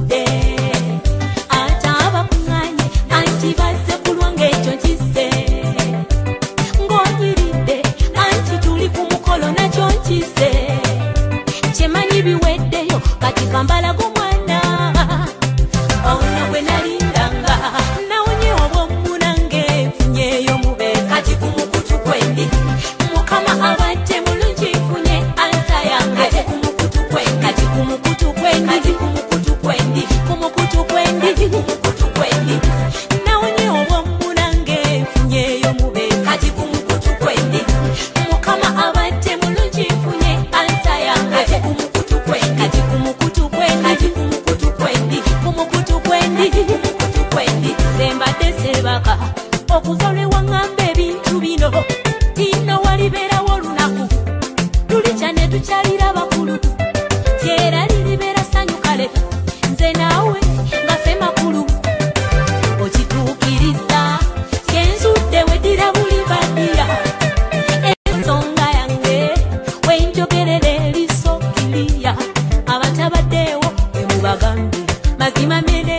kyensude ate abakuŋŋaanye anti bazze kulwanga ekyo nkise ng'onyiridde anti tuli ku mukolo nakyo nkise kyemanyi biweddeyo kati kambala g'omwana ono bwe nalindanga nawonye obwommu nange nfunyeyo mubeezi kati ku mukutu kwendi mukama abadde mulungi nfunye ansa yange kati ku mukutu kwendi kati ku mukutu kwendi kati ku mukutu kwendi ku mukutu kwendi ku mukutu kwendi nawonye obwommu nange nfunyeyo mubeezi kati ku mukutu kwendi mukama abadde mulungi nfunye ansa yange kati ku mukutu kwendi kati ku mukutu kwendi kati ku mukutu kwendi ku mukutu kwendi ku mukutu kwendi sembadde sebaka okuzolebwa ngamba ebintu bino tino walibeerawo olunaku lulikya ne tukyalira bakulu tyera liribeera sanyukale nze naawe nga ffe makulu okituukiriza kyenzudde weddira buli badira ensonga yange wenjogerera eriso kiriya abatabaddeewo bwe mubagambe mazima mere